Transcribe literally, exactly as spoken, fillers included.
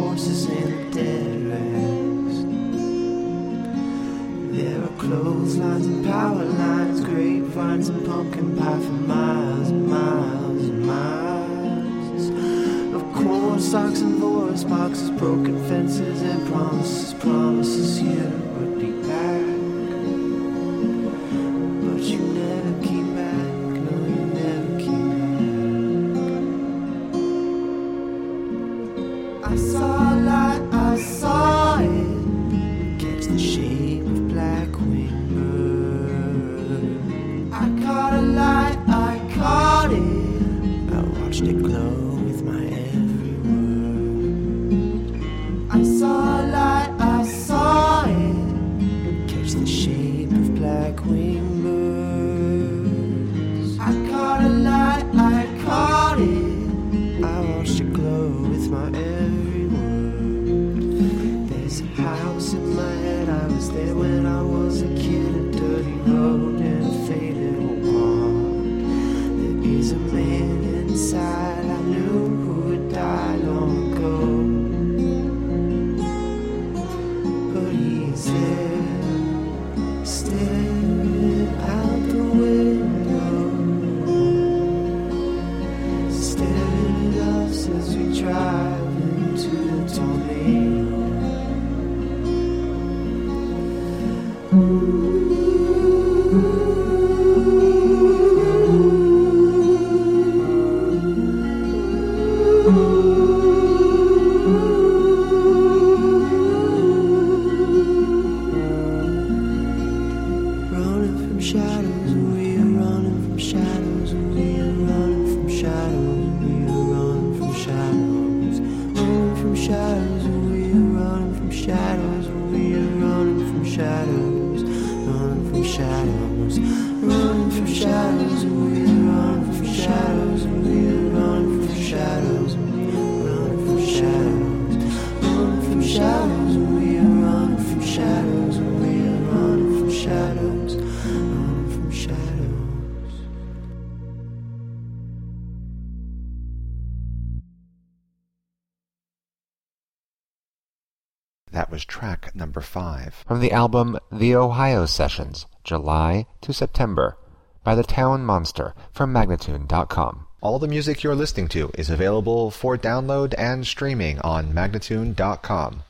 horses in the dead rest. There are clotheslines and power lines, grapevines and pumpkin pie for miles and miles and miles of corn stalks and voice boxes, broken fences and promises, promises you would be back. But you never came back, no, you never came back. I saw a light, I saw it, catch the shape of black winged bird. I caught a light, I caught it, I watched it glow with my every word. I saw a light, I saw it, catch the shape of black winged birds. I caught a light, I caught it, I watched it glow with my every word. There's a house in my head, I was there when I was a kid, a dirty road and a faded wall. There is a man inside I knew who had died long ago, but he's there, staring out the window, staring at us as we drive into the tornado. Running from shadows, we are running from shadows, we are running from shadows, we are running from shadows, running from shadows, we are running from shadows, we are running from shadows, running from shadows, running from shadows, we are running from shadows, we are running from shadows, running from shadows, running from shadows, we are running from shadows, we are running from shadows, running from shadows. That was track number five from the album The Ohio Sessions, July to September, by The Town Monster from Magnatune dot com. All the music you're listening to is available for download and streaming on Magnatune dot com.